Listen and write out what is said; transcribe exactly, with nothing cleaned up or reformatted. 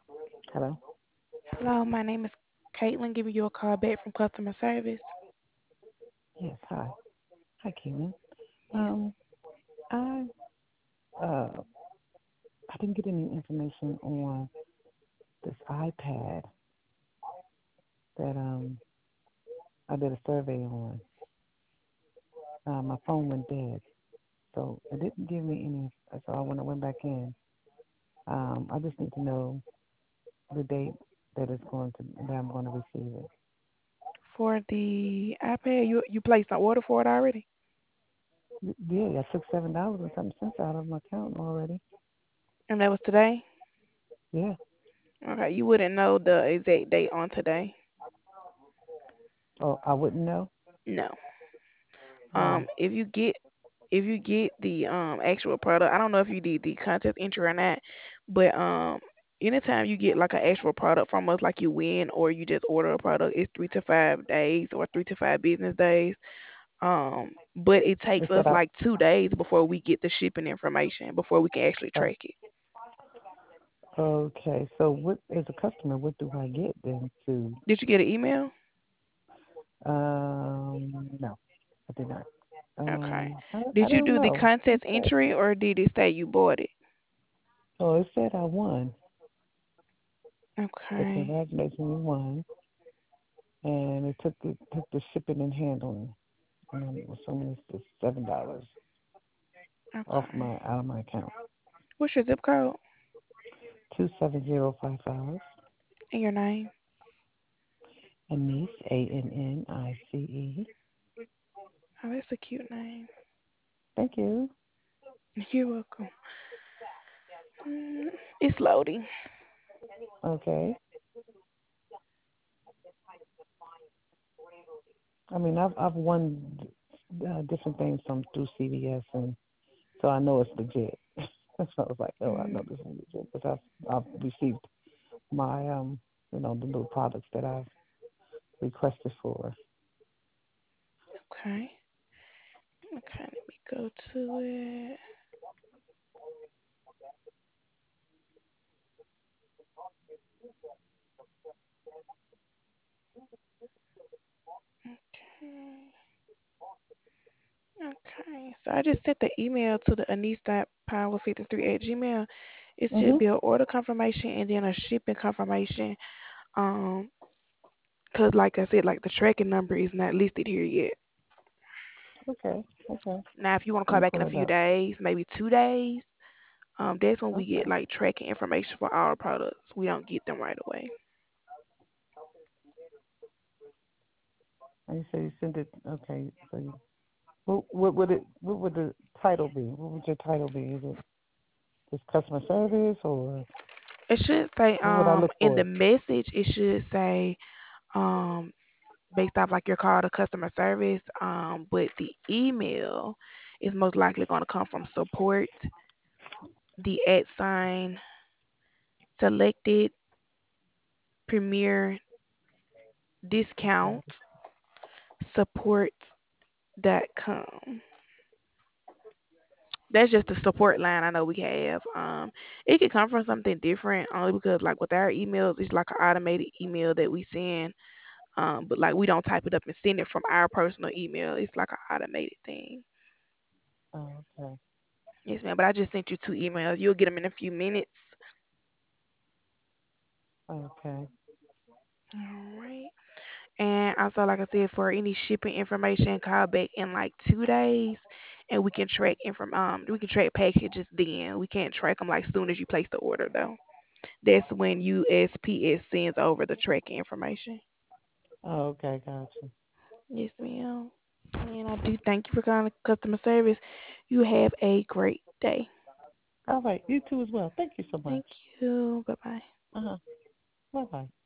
Hello? Hello, my name is Caitlin, giving you a call back from customer service. Yes, hi. Hi, Keelan. Yes. Um, I uh I didn't get any information on this iPad that um I did a survey on. Uh, my phone went dead, so it didn't give me any. So I when I went back in, um, I just need to know the date that it's going to that I'm going to receive it. For the iPad, you you placed an order for it already? Y- Yeah, I took seven dollars and something cents out of my account already. And that was today? Yeah. Okay, you wouldn't know the exact date on today. Oh, I wouldn't know. No. Why? Um, if you get if you get the um actual product, I don't know if you did the contest entry or not, but um anytime you get like an actual product from us, like you win or you just order a product, it's three to five days or three to five business days. Um, but it takes It us said I. like two days before we get the shipping information, before we can actually Oh, track it. okay. So what, as a customer, what do I get then to? Did you get an email? Um, no, I did not. Okay. Um, I, I Did you don't do the know. It contest said, entry or did it say you bought it? oh, it said I won. So Okay. congratulations, you won. And it took the took the shipping and handling. And I'm assuming it's just seven dollars off Okay. my out of my account. What's your zip code Two seven zero five five. and your name? Anise, A N N I C E. Oh, that's a cute name. Thank you. You're welcome. Mm, it's loading. Okay. I mean, I've I've won uh, different things from through C V S, and so I know it's legit. So I was like, oh, I Mm, know this is legit because I've I've received my um you know the little products that I've requested for. okay. Okay, let me go to it. Okay. Okay. So I just sent the email to the anise dot power fifty-three at gmail. It should Mhm. be an order confirmation and then a shipping confirmation. Um, cause like I said, like the tracking number is not listed here yet. Okay. Okay. Now, if you want to Let call me back in pull a it few up. days, maybe two days, um, that's when we get Okay. like tracking information for our products. We don't get them right away. And you say you sent it. Okay. So you, what what would it what would the title be? What would your title be? Is it just customer service or It should say what would I um look in the for? message. It should say um based off like your call to customer service. Um, but the email is most likely going to come from support. The at sign selected premier discount support dot com. That's just the support line I know we have. Um, it could come from something different only because like with our emails, it's like an automated email that we send. Um, but like we don't type it up and send it from our personal email. It's like an automated thing. Oh, okay. Yes, ma'am. But I just sent you two emails. You'll get them in a few minutes. Okay. All right. And also, like I said, for any shipping information, call back in like two days, and we can track inform um we can track packages. Then we can't track them like soon as you place the order though. That's when U S P S sends over the tracking information. Oh, okay. Gotcha. Yes, ma'am. And I do thank you for calling customer service. You have a great day. All right. You too as well. Thank you so much. Thank you. Bye bye. Uh huh. Bye bye.